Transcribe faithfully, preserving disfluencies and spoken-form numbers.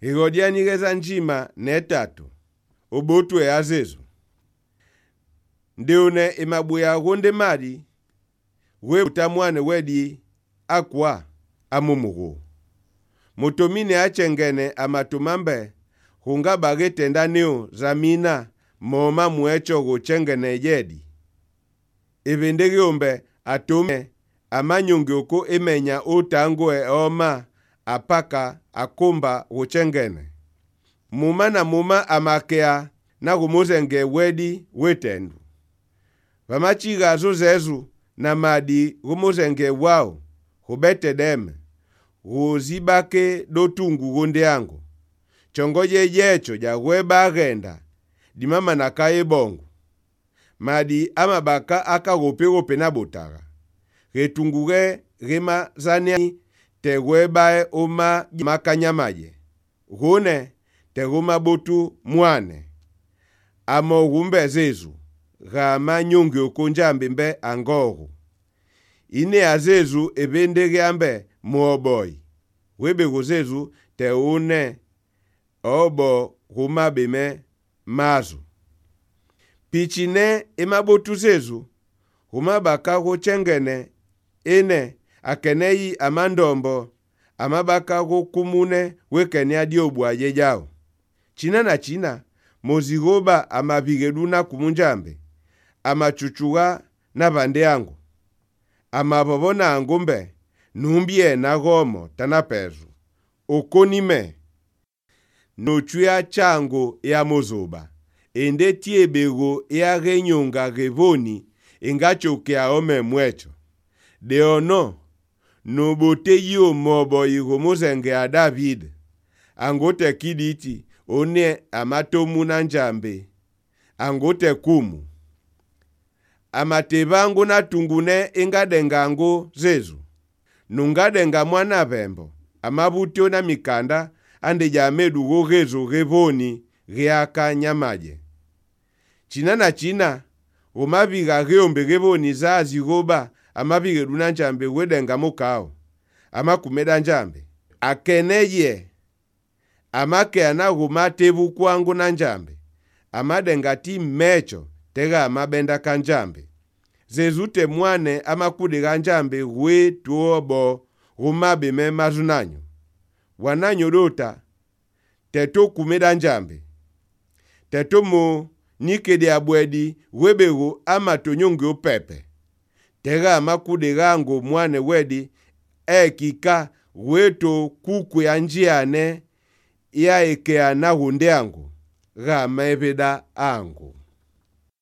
Igodianigeza njima netatu. Obotu ya zezu. Ndiune imabuya gunde mari. We utamwane wedi akwa amumugu. Mutomine achengene amatumambe. Hunga bagete ndanio zamina moma muecho guchengene yedi. Ibindegi umbe atume amanyungi uko imenya utangwe oma apaka akumba guchengene. Muma na muma amakea na gumuzenge wedi wetendu. Vamachiga zuzezu na madi gumuzenge wao hubete deme. Guzibake dotungu gunde yangu. Chongoje yecho ja weba agenda. Dimama nakaye bongo. Madi amabaka aka gope gope na botaga. Retunguge rema zani te weba oma makanyamaye. Gune te goma botu mwane. Amo gumbe zezu. Gama nyungi okonjambe mbe angoru. Ine azezu ebendege ambe muoboy. Webe gozezu te une obo guma bime mazu. Pichine emabotu zezu. Guma baka go chengene. Ene akenei amandombo. Amabaka go kumune wekene adiobu ajejao. China na china. Mozigoba amabigeduna kumunjambe. Amachuchuga na bande yangu. Amabobona angumbe. Numbie na gomo tanapezu. Okonime. Nochuya chango ya mozoba. Ende tiebego ya genyonga gevoni. Ingachoke aome mwecho. Deono. Nobote yu mobo igomozenge ya David. Angote kiditi. One amatomu na njambe. Angote kumu. Amatebangu na tungune ingadengango zezu. Nungadenga mwana bembo. Amabutio na mikanda. Ande jamedu gogezo gevoni geaka nyamaje. China na china. Umabiga geombe gevoni za zigoba. Amabige dunanjambe wedenga mokao. Ama kumeda njambe. Akeneye. Amake anaguma tebu kwangu na njambe. Amadenga ti mecho. Tega amabenda kanjambe. Zezute mwane amakudiga njambe we tuobo gumabe me mazunanyo. Wananyo dota. Teto kumeda njambe. Teto mo nikede abwedi webego amatonyongi upepe. Tega amakudiga ango mwane wedi ekika weto kuku ya njiane ya eke anagunde ango. Gamebeda ango.